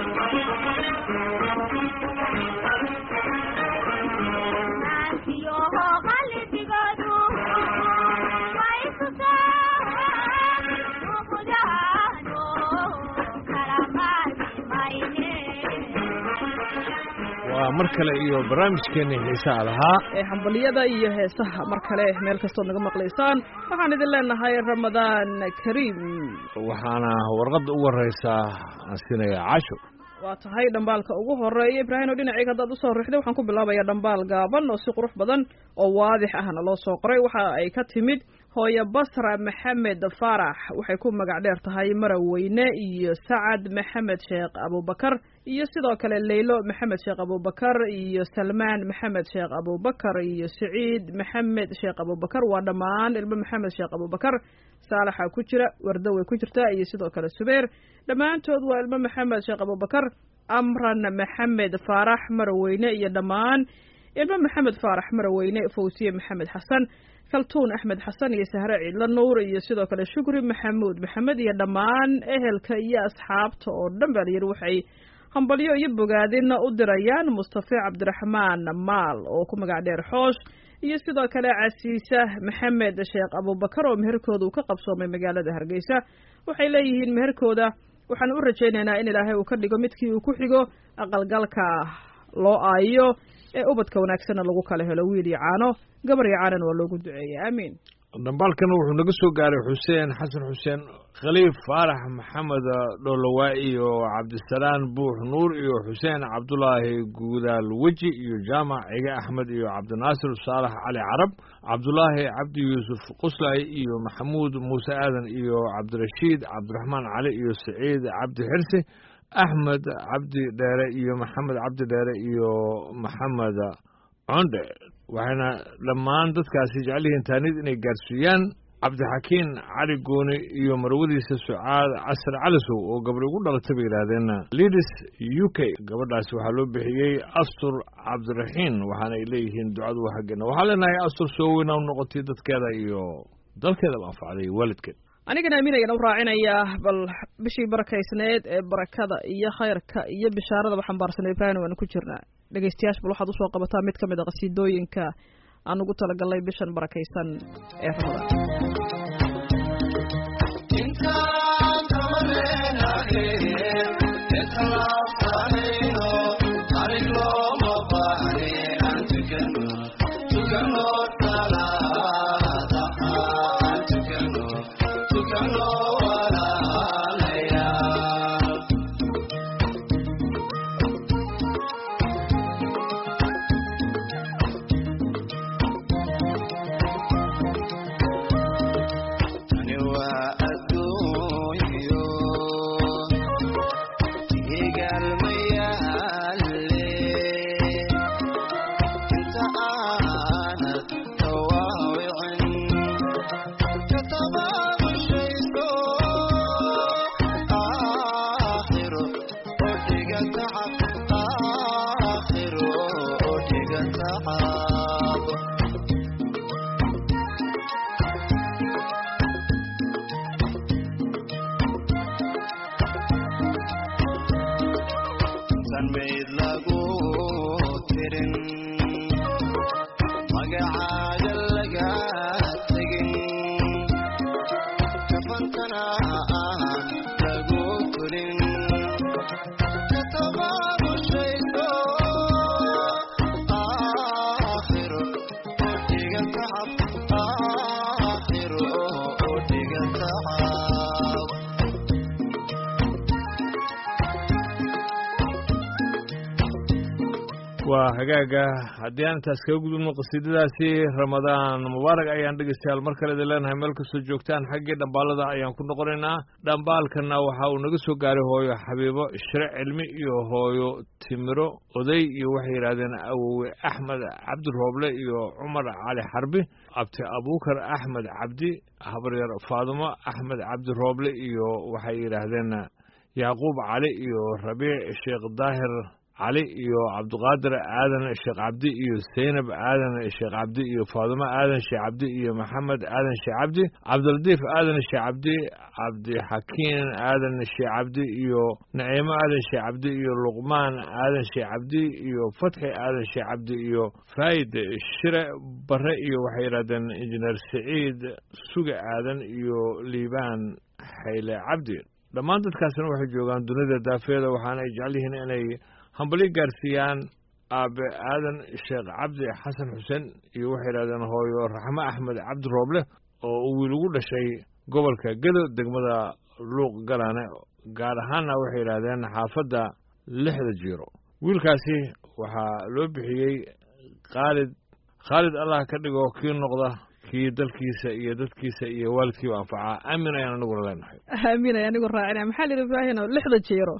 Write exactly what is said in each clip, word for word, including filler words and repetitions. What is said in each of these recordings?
mar kale iyo barnaamijkeena xiisaha lahaa ee hambaliyada iyo heesaha mar kale meel kastoo naga maqlaysaan waxaan idin leenahay ramadaan kariim waxaana warqadda ugu horeysaa aan siinaya caasho waa tahay dhambaalka ugu horeeya ibraahim oo dhinacayga haddaad usoo rixday waxaan ku bilaabayaa dhambaal gaaban oo si qurux badan oo waadix ahna loo soo qoray waxa ay ka timid hooyo basra maxamed faarax waxay ku magac dheer tahay maraweyne iyo sacad maxamed sheekh abubakar iyo sidoo kale leylo maxamed sheekh abubakar iyo salmaan maxamed sheekh abubakar iyo saciid maxamed sheekh abubakar waa dhammaan ilmo maxamed sheekh abubakar saalaxa ku jira wardo way ku jirtaa iyo sidoo kale subeer dhammaantood waa ilmo maxamed sheekh abubakar amran maxamed faarax maraweyne iyo dhammaan ilmo maxamed faarax maraweyne fawsiye maxamed xasan kaltuun axmed xasan iyo sahre ciidla nuur iyo sidoo kale shukri maxamuud maxamed iyo dhammaan ehelka iyo asxaabta oo dhan baa layidhi waxay hambalyo iyo bogaadina u dirayaan mustafa cabdiraxmaan maal oo ku magac dheer xoosh iyo sidoo kale casiisa maxamed sheekh abubakar oo meherkooda uu ka qabsoomay magaalada hargeysa waxay leeyihiin meherkooda waxaan u rajaynaynaa in ilaahay uu ka dhigo midkii uu ku xigo aqalgalka loo aayo ee ubadka wanaagsanna lagu kala helo wiil iyo caano gabar iyo caanana waa loogu duceeyey aamiin dhambaalkana wuxuu naga soo gaaray xuseen xasan xuseen khaliif faarax maxamed dholowaa iyo cabdisalaan buux nuur iyo xuseen cabdulaahi guudaal weji iyo jaamac cige axmed iyo cabdinaasir saalax cali carab cabdulaahi cabdi yuusuf quslay iyo maxamuud muuse aadan iyo cabdirashiid cabdiraxmaan cali iyo saciid cabdi xirsi axmed cabdi dheere iyo maxamed cabdi dheere iyo maxamed condhe waxayna dhammaan dadkaasi jecel yihiin taanid inay gaarsiiyaan cabdixakiin cali gooni iyo marwadiisa sucaad casar calisow oo gabadhi ugu dhalatay bay yidhaahdeen lidis u k gabadhaasi waxaa loo bixiyey astur cabdiraxiin waxaana ay leeyihiin ducadu waa xaggeena waxaa leenahay astur soo weyna u noqotay dadkeeda iyo dalkeedaba anfacday waalidkeed anigana aaminayana u raacinayaa bal bishii barakaysneed ee barakada iyo khayrka iyo bishaarada xambaarsanay ibraahim waanu ku jirnaa dhegeystayaasha bal waxaad usoo qabataa mid ka mid a qasiidooyinka aan ugu talagalnay bishan barakaysan ee waa hagaaga haddii aan intaas kaga gudubno qasiidadaasi ramadaan mubaarak ayaan dhegeystayaal mar kale idin leenahay meel kastoo joogtaan xaggii dhambaalada ayaan ku noqonaynaa dhambaalkana waxa uu naga soo gaaray hooyo xabiibo shire cilmi iyo hooyo timiro oday iyo waxay yidhaahdeen awowe axmed cabdirooble iyo cumar cali xarbi abti abuukar axmed cabdi habaryar faadumo axmed cabdirooble iyo waxay yidhaahdeen yacquub cali iyo rabiic sheekh daahir cali iyo cabdiqaadir aadan sheekh cabdi iyo seynab aadan sheekh cabdi iyo faadimo aadan sheekh cabdi iyo maxamed aadan sheekh cabdi cabdiladiif aadan sheekh cabdi cabdixakiin aadan sheekh cabdi iyo naciimo aadan sheekh cabdi iyo luqmaan aadan sheekh cabdi iyo fatxi aadan sheekh cabdi iyo faa'id shire bare iyo waxay yidhahdeen injineer saciid suga aadan iyo liibaan xayle cabdi dhammaan dadkaasna waxay joogaan dunida daafeeda waxaana ay jecel yihiin inay hambalyo gaarsiiyaan aabe aadan sheekh cabdi xasan xuseen iyo waxay yidhahdeen hooyo raxmo axmed cabdi rooble oo uu wiil ugu dhashay gobolka gedo degmada luuq galaane gaar ahaanna waxay yidhaahdeen xaafadda lixda jiiro wiilkaasi waxaa loo bixiyey khaalid khaalid allah ka dhigo kii noqda kii dalkiisa iyo dadkiisa iyo waalidkiiba anfacaa aamin ayaan aniguna leenahay aamin ayaan anigu raacina maxaa lihi ibraahino lixda jiiro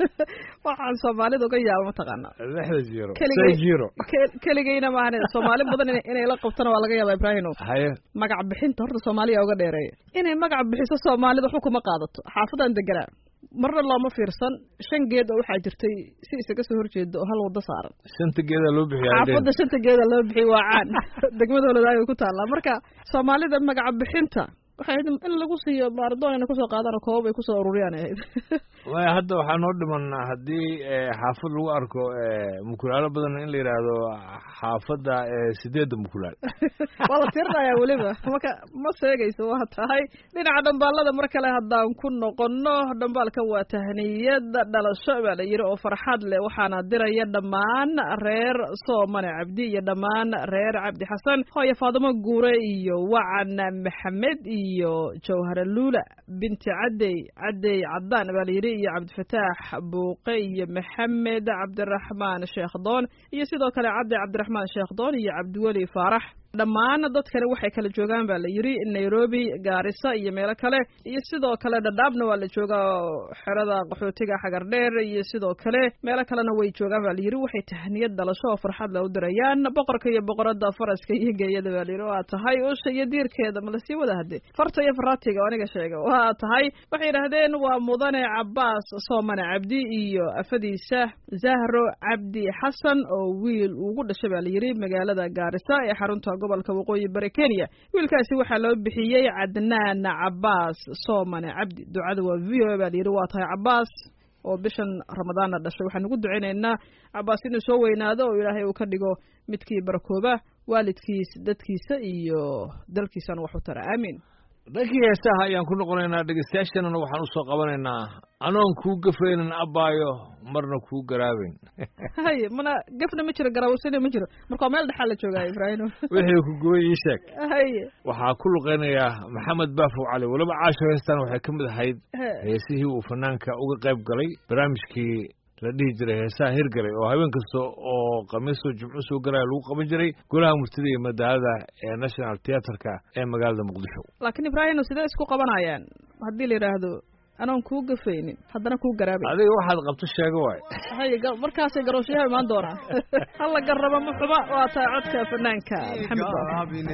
waxaan soomaalida uga yaaba mataqaana lixda jiiro say jiiro keligeyna maahan soomaali badan inay la qabtana waa laga yaaba ibraahino haye magac bixinta horta soomaaliya uga dheereeya inay magac bixiso soomaalida waxba kuma qaadato xaafadaan deganaa marna looma fiirsan shan geed oo waxaa jirtay si isaga soo horjeedo oo hal wado saaran shanta geeda loo bixiyaa xaafadda shanta geeda loo bixiy waa caan degmada holadaay ku taallaa marka soomaalida magaca bixinta waxay in lagu siiyo maaradoon inay kusoo qaadaan oo koobab ay kusoo ururiyaan ahayd waaya hadda waxaa noo dhiman haddii xaafad lagu arko mukulaalo badan in la yidhaahdo xaafadda sideedda mukulaal waa la tirinayaa weliba marka ma sheegayso waa tahay dhinaca dhambaalada mar kale haddaan ku noqono dhambaalka waa tahniyada dhalasho baa la yidhi oo farxad leh waxaana diraya dhammaan reer soomane cabdi iyo dhammaan reer cabdi xasan hooyo faadimo guure iyo wacan maxamed iyo jawhara luula binti cadey cadey cadaan baa la yidhi iyo cabdifataax buuqe iyo maxamed cabdiraxmaan sheekh doon iyo sidoo kale cabdi cabdiraxmaan sheekh doon iyo cabdiweli faarax dhammaan dadkani waxay kala joogaan baa la yidhi nairobi gaarisa iyo meelo kale iyo sidoo kale dhadhaabna waa la joogaa xerada qaxootiga xagar dheer iyo sidoo kale meelo kalena way joogaan baa la yidhi waxay tahniyad dhalasho oo farxad la u dirayaan boqorka iyo boqorada faraska iyo geeyada baa la yidhi waa tahay usha iyo diirkeeda ma lasii wada hadde farta iyo faraatiga oo aniga sheega waa tahay waxay yidhaahdeen waa mudane cabaas soomane cabdi iyo afadiisa zahro cabdi xasan oo wiil ugu dhashay baa la yidhi magaalada gaarisa ee xarunta gobolka waqooyi bari Kenya wiilkaasi waxaa loo bixiyay Cadnaan Cabaas Soomane Cabdi ducada waa V O A baa yiri waa tahay Cabaas oo bishan Ramadaan dhashay waxaan ugu duceynaynaa Cabaas inuu soo weynaado oo Ilaahay uu ka dhigo midkii barakooba waalidkiis dadkiisa iyo dalkiisana wax u tara aamin dhankii heesaha ayaan ku noqonaynaa dhegeystayaashana waxaan u soo qabanaynaa anoon kuu gafaynin abbaayo marna kuu garaabayn hay mana gafna ma jiro garaawsina ma jiro marka meel dhaxal la joogaa Ibrahim wixii ku gooy ii sheeg hay waxaa ku luqeynaya Maxamed Baafow Cali waliba caasho heestan waxay ka mid ahayd heesihii uu fanaanka uga qayb galay barnaamijkii la dhihi jiray heesaha hirgalay oo habeen kasta oo khamiiso jimco soo galaya lagu qaban jiray golaha murtida iyo madaalada ee National Theatre-ka ee magaalada Muqdisho laakiin Ibrahim sidee isku qabanayaan haddii la yiraahdo anoon kuu gafaynin haddana kuu garaabay adiga waxaad qabto sheego waay hay markaasay garooshaha imaan doonaa halla garraba ma xuba waa taa codka fanaanka Maxamed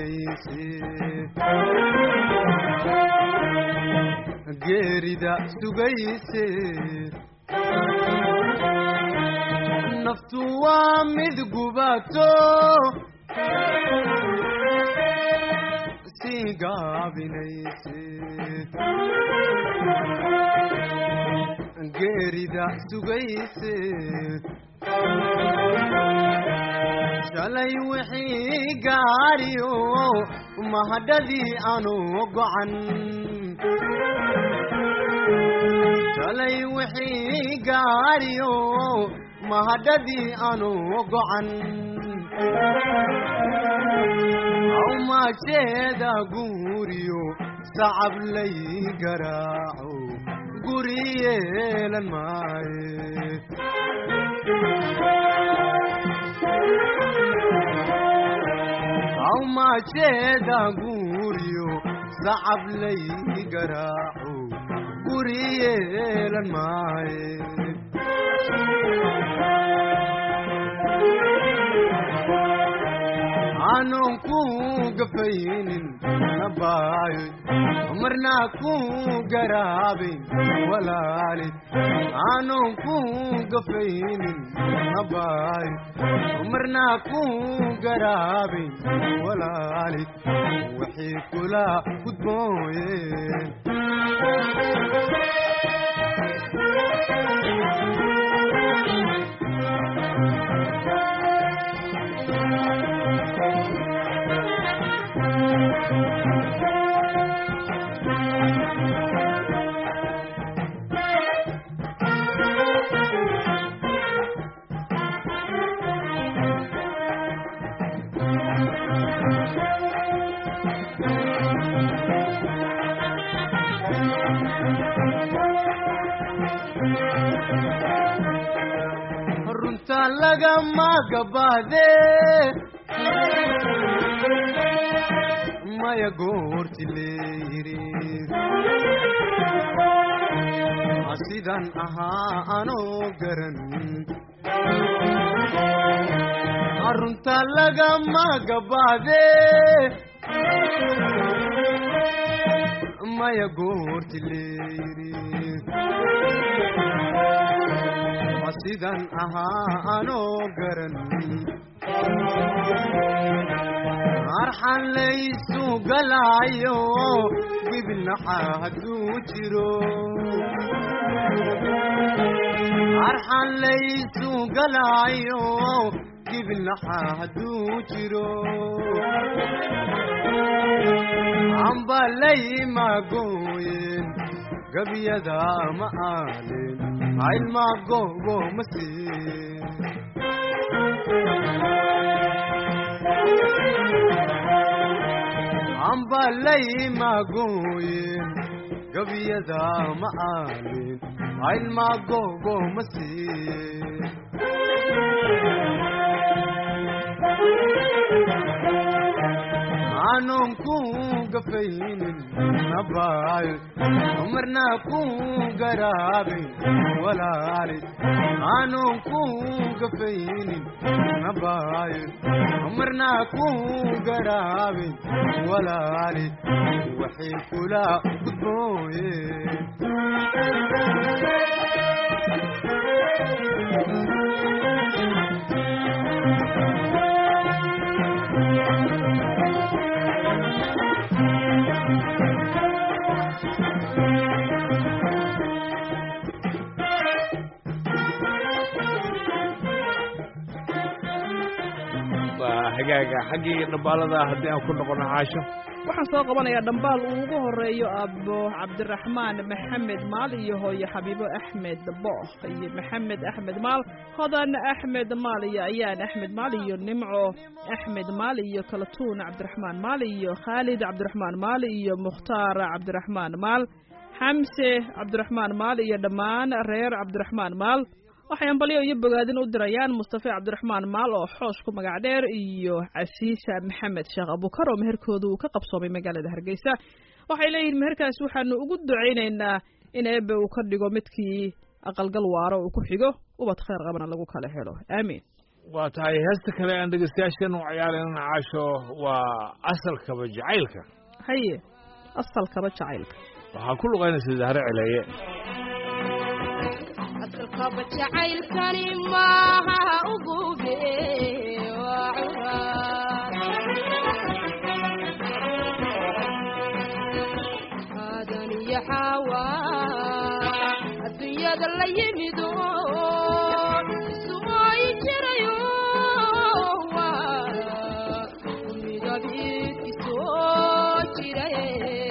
geerida sugayse naftu waa mid gubato sii gaabinayse geerida sugayse shalay wixii gaariyo mahadhadii aanu gocan shalay wixii gaariyo mahadhadii aanu gocan awmaajeeda guuriyo sacab lay garaaco guri yeelan maaye awmaajeeda guuriyo sacab lay garaaco guri yeelan maaye aanon ku gafaynin nabaayo marnaa ku garaabin walaalid aanon ku gafaynin nabaayo marnaa ku garaabin walaalid wixii kula gudbooyeen runta lagama gabaade maya goorti leeyiri sidan ahaa anoo garan runta lagama gabaade maya goorti leeyiri sidan ahaa anoo garan arxan laysu galaayo gibilnaxa hadduu jiro arxan laysu galaayo gibilnaxa hadduu jiro amba laymagooyen gabyada ma aalin ilma gogo masii amba laymagooyen gabyada ma aalin ilma gogo masii aanon ku gafaynin nabaayo marnaa ku garaabin walaalid aanon ku gafaynin nabaayo marnaa ku garaabin walaalid waxay kula gudbooyeen hagaaga xaggii dhambaalada haddii aan ku noqono caasho waxaan soo qabanayaa dhambaal uu ugu horeeyo abo cabdiraxmaan maxamed maal iyo hooyo xabiibo axmed booh iyo maxamed axmed maal hodan axmed maal iyo ayaan axmed maal iyo nimco axmed maal iyo kalatuun cabdiraxmaan maal iyo khaalid cabdiraxmaan maal iyo mukhtaar cabdiraxmaan maal xamse cabdiraxmaan maal iyo dhammaan reer cabdiraxmaan maal waxay ambalyo iyo bogaadin u dirayaan mustafa cabdiraxmaan maal oo xoosh ku magac dheer iyo casiisa maxamed sheekh abukar oo meherkooda uu ka qabsoomay magaalada hargeysa waxay leeyihiin meherkaas waxaanu ugu ducaynaynaa in eebbe uu ka dhigo midkii aqalgal waaro uu ku xigo ubad khayr qabana lagu kala helo aamiin waa tahay heesta kale aan dhegeystayaashan u ciyaarayna caasho waa asalkaba jacaylka haye asalkaba jacaylka waxaa ku luqaynaysa zahre celeeye asalkaba jacaylkani maaha ugube waa curaar aadan iyo xawaa adduunyada la yimido su'ooyi jirayo waa midabidki soo jiraye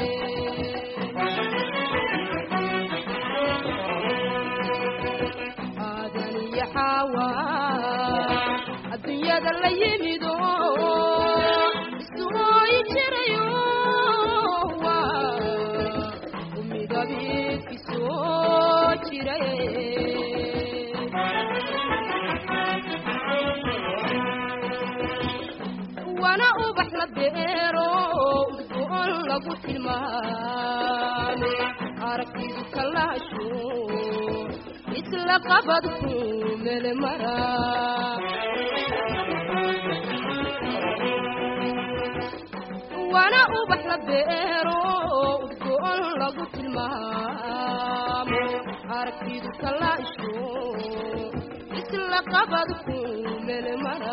adduunyada la yimido isugooyi jirayo waa midabidki soo jiraye wana ubax la beero udgoon lagu tilmaame aragtidu kalaasho isla qabadku mele mara la beero udgoon lagu tilmaamo aragtidu kalaasho isla qabad ku meelmara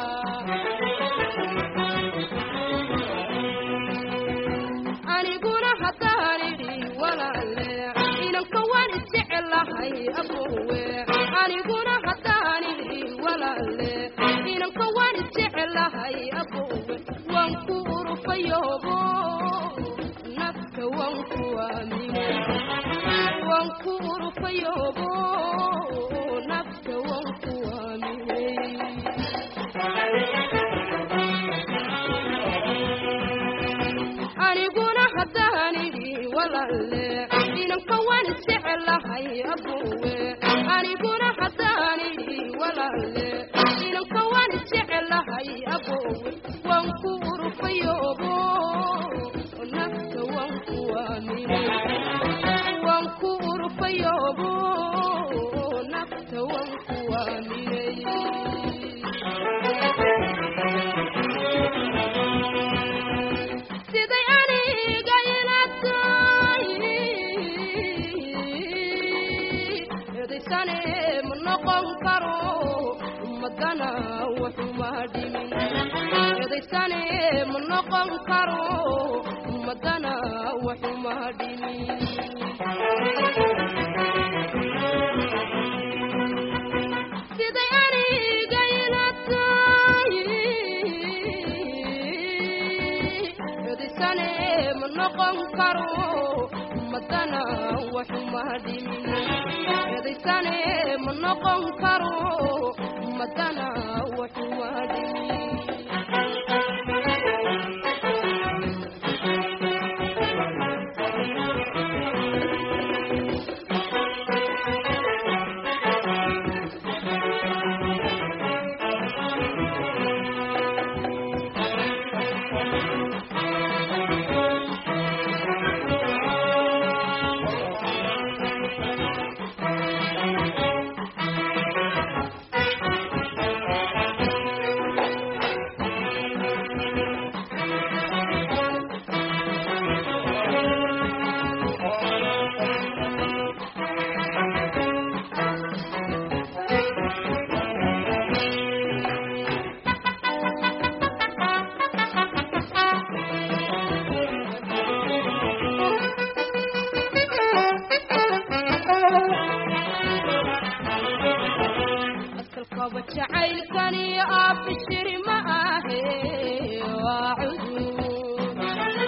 aniguna hadaanidhi walaale inanka waan isjecelahay aboowe aniguna hadaanidhi walaale inanka waan isjecelahay aboowe waan ku urufayoobo nafta waan ku aamine waan ku urufayoobo nafta waan ku aamine aniguna hadaanidhi walaale inanka waan isjecelahay aboowe aniguna hadaanidhi walaale inanka waan isjecelahay aboowe waan ku urufayoobo nafta waan ku aamine waan ku urufayoobo nafta waan ku aamine siday aniga ila tahay eedaysane ma noqon karo ummadana waxuma dhimin eedaysane ma noqon karo ummadana waxuma dhimin siday aniga ila tahay eedaysane ma noqon karo ummadana waxuma dhimin eedaysane ma noqon karo ummadana waxuma dhimin jacaylkani abshir ma ahe waa cudur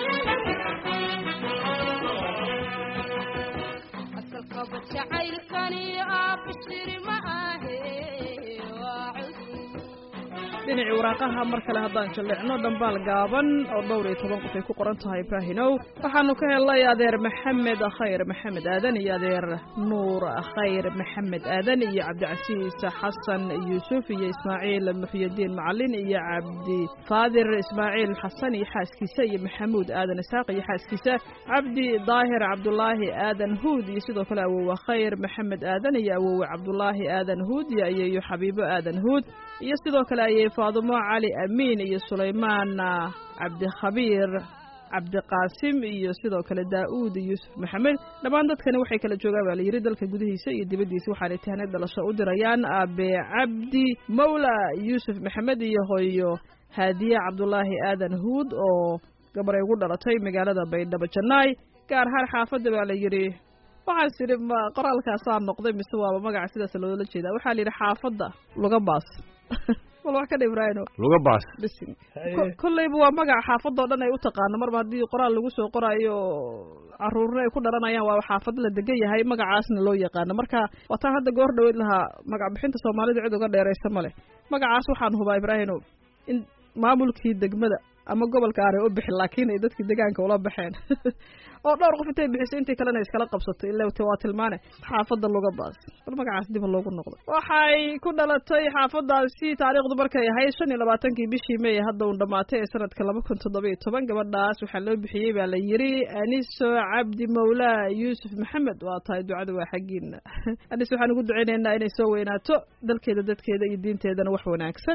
asalkaba jacaylkani abshir ma ahe waa cudur dhinacii waraaqaha mar kale haddaan jalleecno dhambaal gaaban oo dhowr iyo toban qof ay ku qoran tahay ibraahinow waxaanu ka helnay adeer maxamed khayr maxamed aadan iyo adeer nuur khayr maxamed aadan iyo cabdicasiis xasan yuusuf iyo ismaaciil muxyidiin macalin iyo cabdi faadir ismaaciil xasan iyo xaaskiisa iyo maxamuud aadan isaaq iyo xaaskiisa cabdi daahir cabdulaahi aadan huud iyo sidoo kale awowe khayr maxamed aadan iyo awowe cabdulaahi aadan huud iyo ayeeyo xabiibo aadan huud iyo sidoo kale ayay faadumo cali amiin iyo sulaymaan cabdikhabiir cabdiqaasim iyo sidoo kale daa'uud yuusuf maxamed dhammaan dadkani waxay kala joogaan baa la yidhi dalka gudihiisa iyo dibaddiisa waxaanay tahnay dhalasho u dirayaan aabe cabdi mawla yuusuf maxamed iyo hooyo haadiye cabdulaahi aadan huud oo gabaray ugu dhalatay magaalada baydhabo jannaay gaar ahaan xaafadda baa la yidhi waxaan sidhi ma qoraalkaasaa noqday mise waaba magaca sidaas loola jeedaa waxaa la yidhi xaafadda luga baas wal wax ka dhibrayno luga baas bisin kullayba waa magaca xaafadoo dhan ay u taqaano marba haddii qoraal lagu soo qoraayo caruurna ay ku dharanayaan waa xaafad la degan yahay magacaasna loo yaqaano marka wataan hadda goor dhaweyd lahaa magac bixinta soomaalida cid uga dheeraysa male magacaas waxaan hubaa ibraahino in maamulkii degmada ama gobolka aanay u bixin laakiin ay dadkii deegaanka ula baxeen oo dhowr qof intay bixisay intii kalena iskala qabsatay ilaa waa tilmaane xaafadda luga baas bal magacaas dib loogu noqdo waxay ku dhalatay xaafadaasi taariikhdu markay ahayd shan iyo labaatankii bishii May hadda uu dhamaatay ee sanadka laba kun toddoba iyo toban gabadhaas waxaa loo bixiyey baa la yiri Aniso Cabdi Mawla Yuusuf Maxamed waa tahay ducada waa xagiina Aniso waxaan ugu duceynaynaa inay soo weynaato dalkeeda dadkeeda iyo diinteedana wax wanaagsan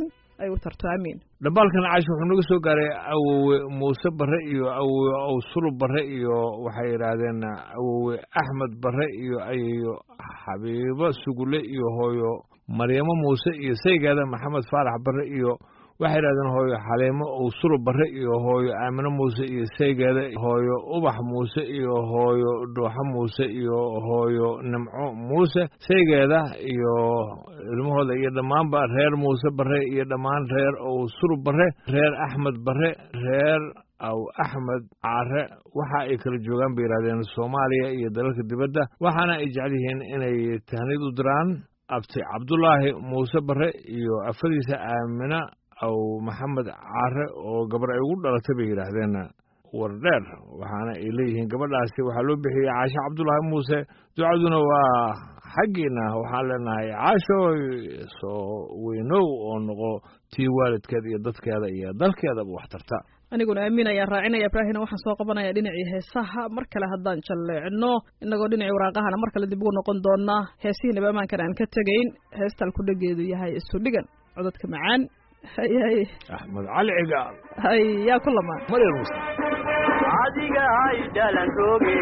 ay u tarto amiin dhambaalkan caash wuxuu naga soo gaaray awowe muuse barre iyo awowe awsulub barre iyo waxay yidhaahdeen awowe axmed barre iyo ayeyo xabiibo sugule iyo hooyo maryamo muuse iyo saygeeda maxamed faarax barre iyo waxay yidhahdeen hooyo xaliimo awsulub barre iyo hooyo aamino muuse iyo saygeeda hooyo ubax muuse iyo hooyo dhuuxo muuse iyo hooyo nimco muuse saygeeda iyo ilmahooda iyo dhammaanba reer muuse barre iyo dhammaan reer awsulub barre reer axmed barre reer aw axmed caare waxa ay kala joogaan bay yidhahdeen soomaaliya iyo dalalka dibadda waxaana ay jecel yihiin inay tahnid u diraan abti cabdulaahi muuse barre iyo afadiisa aamina aw maxamed caare oo gabar ay ugu dhalatay bay yidhaahdeen wardheer waxaana ay leeyihiin gabadhaasi waxaa loo bixiyey caasho cabdulaahi muuse ducaduna waa xaggiina waxaan leenahay caasho soo weynow oo noqo tii waalidkeeda iyo dadkeeda iyo dalkeedaba wax tarta aniguna aamin ayaan raacinaya ibraahimna waxaan soo qabanaya dhinacii heesaha mar kale haddaan jalleecno inagoo dhinacii waraaqahana mar kale dib ugu noqon doonaa heesihii naba ammaankan aan ka tegayn heestal ku dhageedu yahay isu dhigan codadka macaan hay hay axmed cali cigaal hay yaa ku lamaan maryar muuse adiga ay dhalan rooge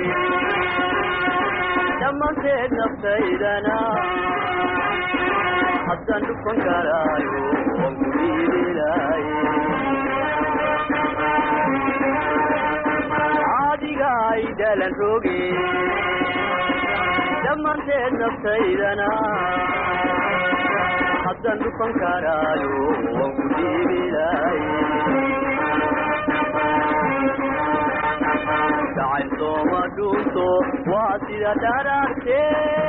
dhammaanteed naftaydana haddaan dhufan karaayo waan ku dhiibilaaye adiga ay dhalan rooge dhammaanteed naftaydana haddaan dhufan karaayo waan ku dhiibilaaye jacayl sooma dhuunto waa sida dharaarte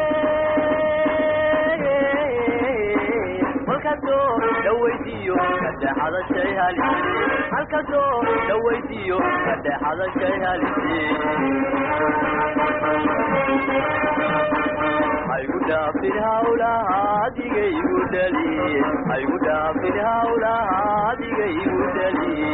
halkasoo dhawaysiiyo kadhexada shay halise halkasoo dhawaysiiyo kadhexada shay halise haygu dhaafin hawlaha adigaygu dhaliye haygu dhaafin hawlaha adigaygu dhaliye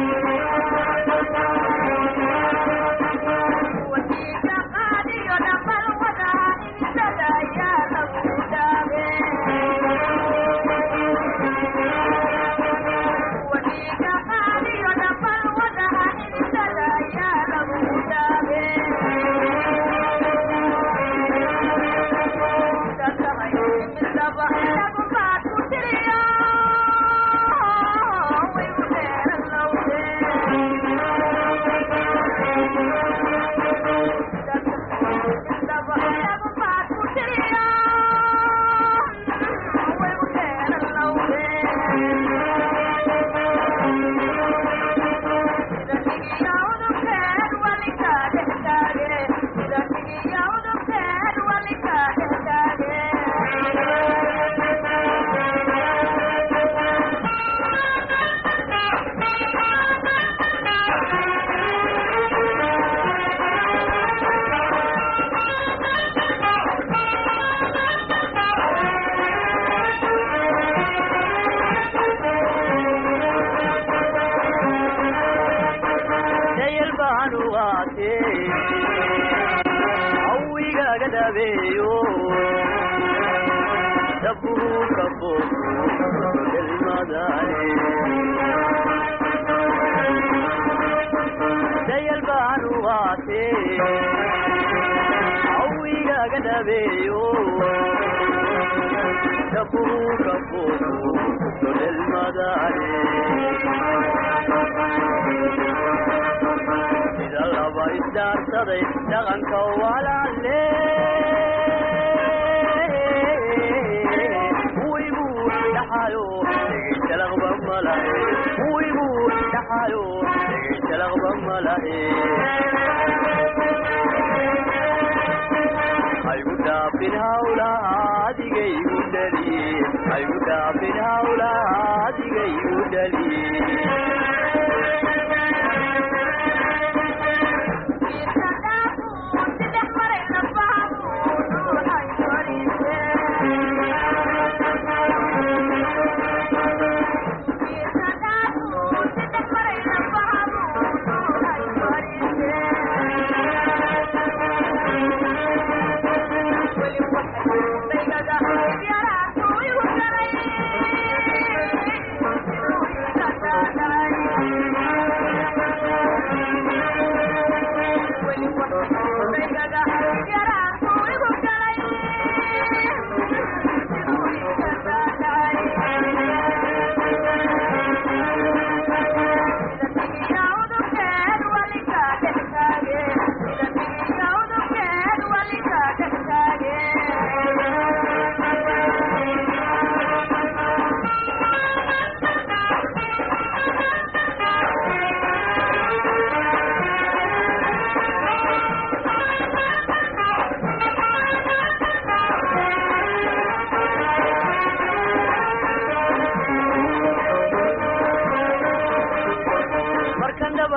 dhaqanka walaale wigu dhaxayo dhegaysalaqba malahe wigu dhaxayo dhegaysalaqba malahe haygu dhaafin hawlaha adigaygu dhaliye haygu dhaafin hawlaha adigaygu dhaliye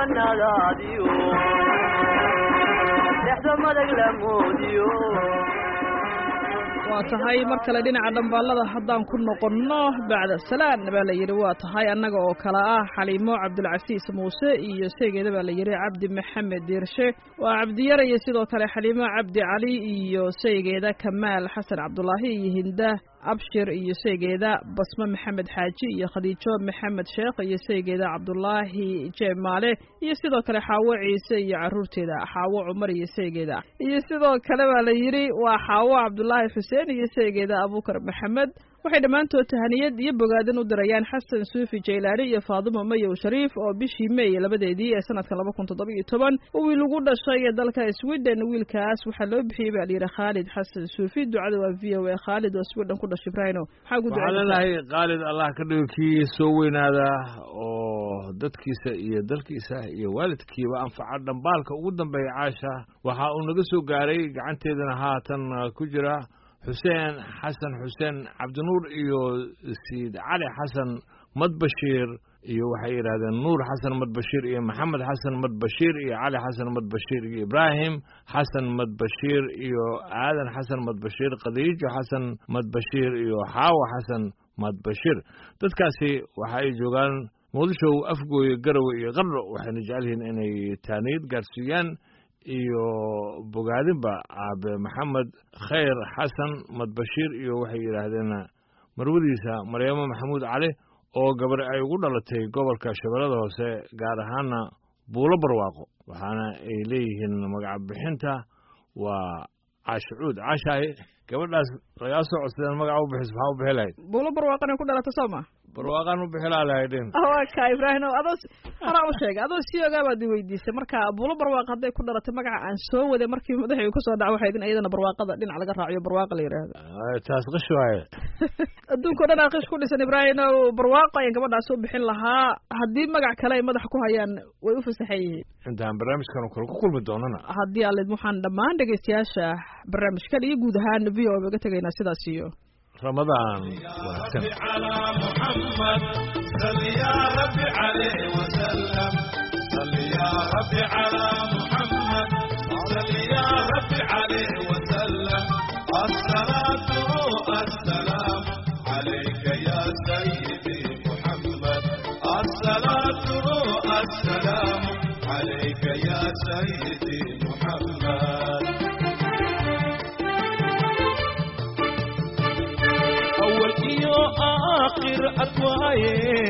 bannaadaadiyo dhexda madag la moodiyo waa tahay mar kale dhinaca dhambaalada haddaan ku noqonno bacda salaan baa la yidhi waa tahay annaga oo kale ah xaliimo cabdulcasiis muuse iyo seegeeda baa la yidhi cabdi maxamed diirshe waa cabdiyare iyo sidoo kale xaliimo cabdi cali iyo seegeeda kamaal xasan cabdulaahi iyo hinda abshir iyo seegeeda basme maxamed xaaji iyo khadiijo maxamed sheekh iyo seegeeda cabdulaahi jeemaale iyo sidoo kale xaawo ciise iyo caruurteeda xaawo cumar iyo seegeeda iyo sidoo kale baa la yidhi waa xaawo cabdulaahi xuseen iyo seegeeda abuukar maxamed waxay dhammaantood tahaniyad iyo bogaadin u dirayaan xasan suufi jaylaani iyo faadimo mayow shariif oo bishii meey labadeedii ee sanadka laba kun toddoba iyo toban uu lagu dhashay dalka sweden wiilkaas waxaa loo bixiyey baa la yidhi khaalid xasan suufi ducada waa v o a khaalid oo sweden ku dhashay ibraahino maxaa ku waxaa leenahay khaalid allah ka dhigo kii soo weynaada oo dadkiisa iyo dalkiisa iyo waalidkiiba anfaca dhambaalka ugu dambeeya caasha waxa uu naga soo gaaray gacanteedana haatan ku jira xuseen xasan xuseen cabdinuur iyo siid cali xasan madbashiir iyo waxay yidhahdeen nuur xasan madbashiir iyo maxamed xasan madbashiir iyo cali xasan madbashiir iyo ibraahim xasan madbashiir iyo aadan xasan madbashiir khadiijo xasan madbashiir iyo xaawo xasan madbashiir dadkaasi waxa ay joogaan muqdishow afgooye garowe iyo qardho waxayna jecel yihiin inay taaniyad gaarsiiyaan iyo bogaadinba aabe maxamed khayr xasan madbashiir iyo waxay yidhaahdeen marwadiisa maryamo maxamuud cali oo gabar ay ugu dhalatay gobolka shabeellada hoose gaar ahaana buulo barwaaqo waxaana ay leeyihiin magaca bixinta waa caashucuud caashahay gabadhaas lagaa soo codsadeen magaca u bixis maxaa u bixi lahayd buulo barwaaqana ku dhalata soo ma barwaaqaan u bixilaa lahaydin ka ibraahim adoo anaa u sheegay adoo sii ogaa baad i weydiisay marka buulo barwaaq hadday ku dhalatay magaca aan soo waday markii madaxii kusoo dhac waxay idin iyadana barwaaqada dhinac laga raaciyo barwaaqa la yidhaahdo taas qish waaye adduunka o dhan aa qish ku dhisan ibraahim o barwaaqo ayaan gabadhaas u bixin lahaa haddii magac kale ay madaxa ku hayaan way u fasaxan yihiin intaan barnaamijkan kale ku kulmi doonana haddii alid waxaan dhammaan dhegaystayaasha barnaamijkan iyo guud ahaan v o ga tegaynaa sidaas iyo رمضان على محمد صل يا رب عليه وسلم صل يا رب على محمد صل يا رب عليه وسلم الصلاة والسلام عليك يا سيدي محمد الصلاة والسلام عليك يا سيدي محمد آخر أدواye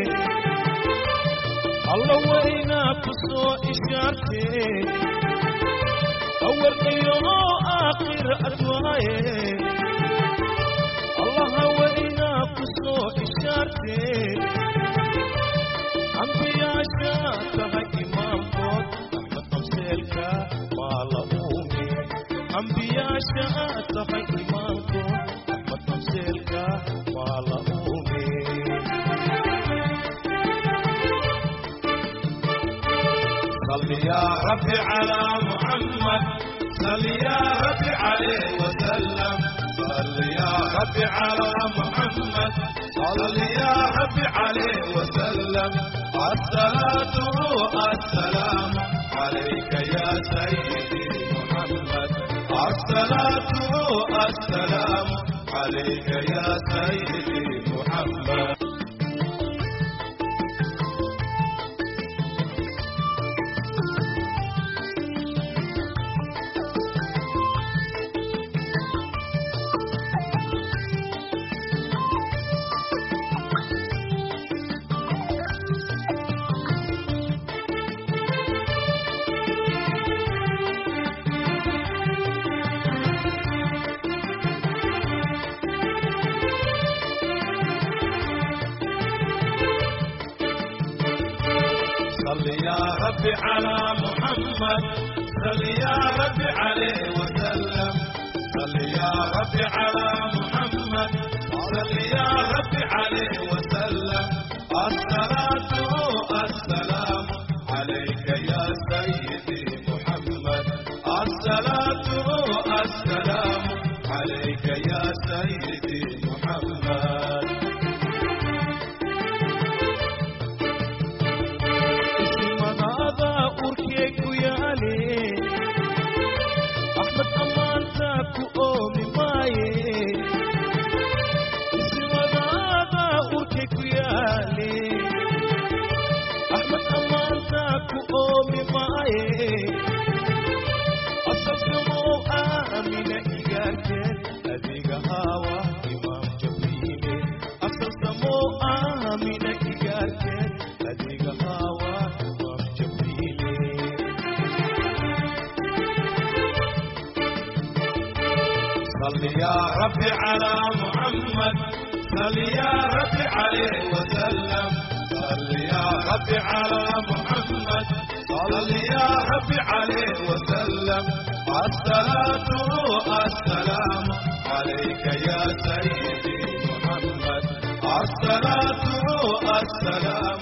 الله وينا كسو إشارتي أول يوم آخر أدواye الله وينا كسو إشارتي أنبياء شاتها إمام قد أحمد تمثيلك ما لأمي أنبياء شاتها إمام قد أحمد تمثيلك ما لأمي صل يا رب على محمد صل يا رب عليه وسلم صل يا رب على محمد صل يا رب عليه وسلم الصلاة والسلام عليك يا سيدي محمد الصلاة والسلام عليك يا سيدي محمد صل يا رب على محمد صل يا رب عليه وسلم صل يا رب على محمد صل يا رب عليه وسلم الصلاة والسلام عليك يا سيدي محمد الصلاة والسلام عليك يا سيدي محمد صل يا ربي على محمد صل يا ربي عليه وسلم صل يا ربي على محمد صل يا ربي عليه وسلم الصلاة السلام عليك يا سيدي محمد الصلاة السلام